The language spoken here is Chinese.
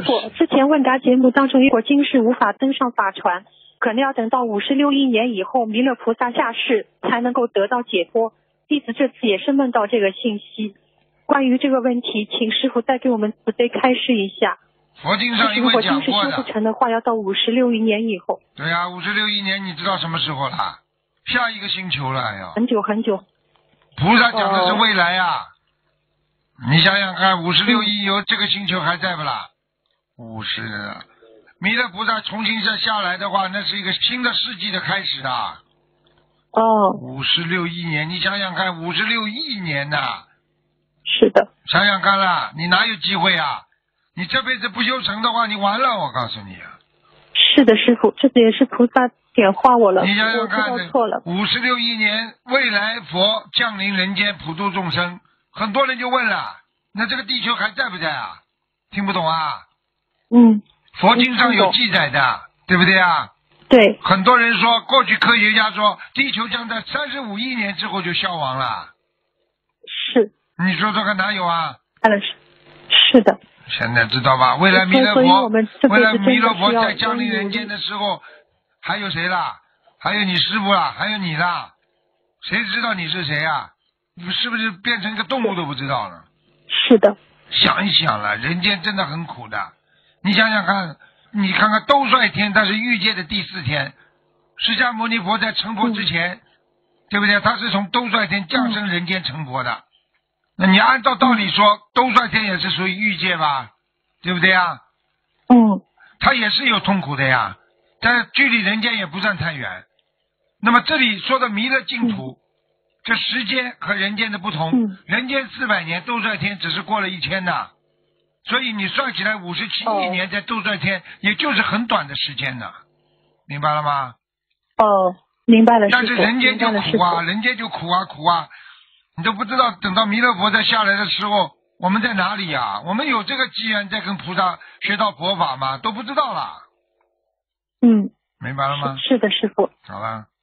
傅，之前问答节目当中，如果今世无法登上法船，可能要等到56亿年以后，弥勒菩萨下世才能够得到解脱。弟子这次也是梦到这个信息。关于这个问题，请师傅再给我们慈悲开示一下。 佛经上因为讲过的。如果今世修不成的话，要到56亿年以后。 对呀，56亿年，你知道什么时候了？下一个星球了呀。 很久很久。 菩萨讲的是未来呀。你想想看，56亿有这个星球还在不啦？50。弥勒菩萨重新再下来的话，那是一个新的世纪的开始啊。56亿年，你想想看，56亿年呐。 是的。 想想看啦，你哪有机会啊？你这辈子不修成的话，你完了，我告诉你啊。 是的，师傅，这也是菩萨点化我了。 你想想看， 我知道错了。 56亿年，未来佛降临人间，普度众生。很多人就问了，那这个地球还在不在啊？听不懂啊？佛经上有记载的，对不对啊？ 对。 很多人说，过去科学家说，地球将在35亿年之后就消亡了。 是。 你说这个哪有啊？ 是的。 现在知道吧？未来弥勒佛在降临人间的时候，还有谁啦？还有你师父啦？还有你啦？谁知道你是谁啊？你是不是变成一个动物都不知道了？ 是的。 想一想了，人间真的很苦的。你想想看，你看看兜率天，它是欲界的第4天。释迦牟尼佛在成佛之前，对不对？他是从兜率天降生人间成佛的。那你按照道理说，兜率天也是属于欲界吧，对不对呀？他也是有痛苦的呀，但是距离人间也不算太远。那么这里说的弥勒净土，这时间和人间的不同，人间400年，兜率天只是过了1000呐，所以你算起来57亿年在兜率天，也就是很短的时间呐，明白了吗？ 明白了。 但是人间就苦啊，人间就苦啊苦啊。你都不知道，等到弥勒佛再下来的时候，我们在哪里呀？我们有这个机缘在跟菩萨学到佛法吗？都不知道了。明白了吗？ 是的，师父。 好了。